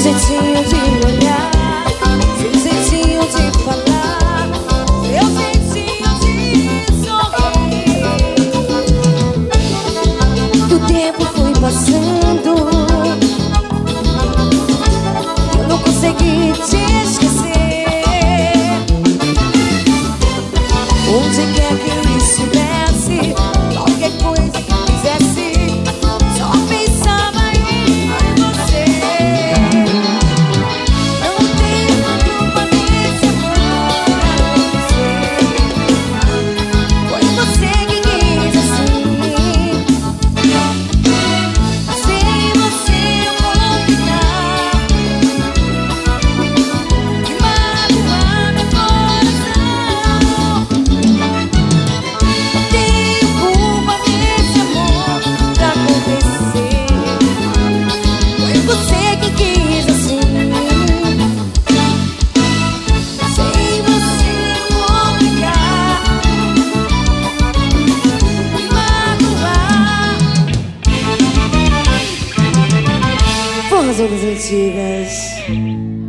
jeitinho de olhar, seu jeitinho de falar, seu jeitinho de sorrir. E o tempo foi passando, eu não consegui te esquecer. Onde quer que eu estivesse, qualquer coisa que fizesse, só pensava em você. Não tenho culpa desse amor, foi você que quis assim. Sem você eu vou ficar e magoar meu coração. Tenho culpa desse amor pra acontecer, foi você que quis assim. Sem você eu vou ficar e magoar. Forras das antigas.